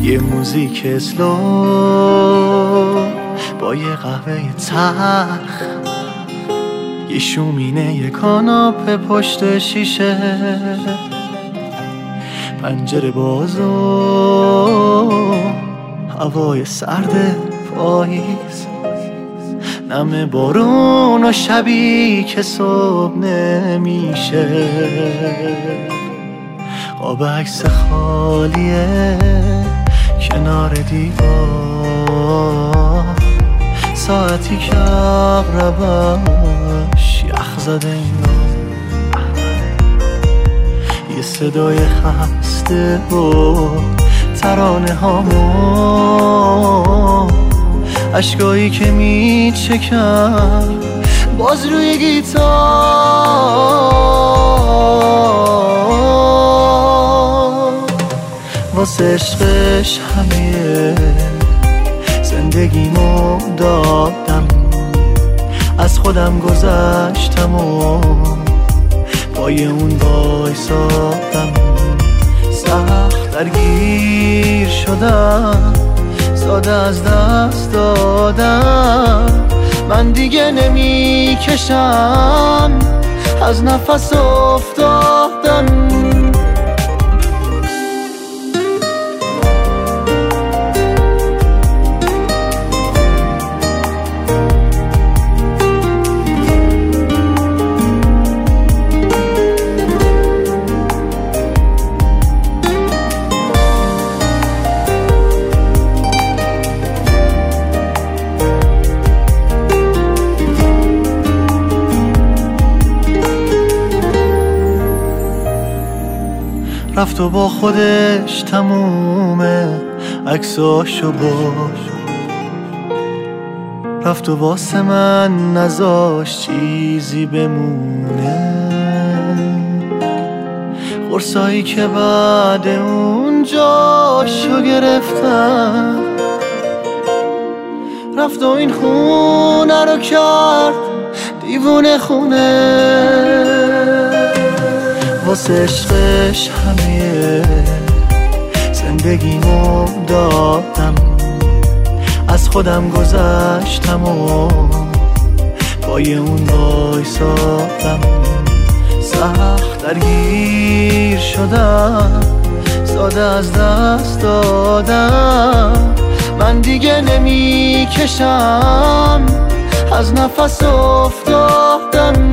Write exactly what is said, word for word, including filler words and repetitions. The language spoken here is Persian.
یه موزیک اسلو با یه قهوه تلخ، یه شومینه یه کاناپه پشت شیشه، پنجره باز و هوای سرد پاییز، نم بارون و شبی که صبح نمیشه، قاب عکس خالیه کنار دیوار، ساعتی که عقربش یخ زده انگار، یه صدای خسته و ترانه هامو، اشکایی که میچکم باز روی گیتار، واسه عشقش همه زندگیمو دادم، از خودم گذشتم و پای اون وایسادم، سخت درگیر شدم، ساده از دست دادم، من دیگه نمیکشم، از نفس افتادم. رفت و با خودش تمومه عکساشو برد، رفت و واسه من نذاش چیزی بمونه، قرصایی که بعد اون جاشو گرفتم، رفت و این خونه رو کرد دیوونه خونه، واسه عشقش همه زندگیمو دادم، از خودم گذشتم و پای اون وایسادم، سخت درگیر شدم، ساده از دست دادم، من دیگه نمیکشم، از نفس افتادم.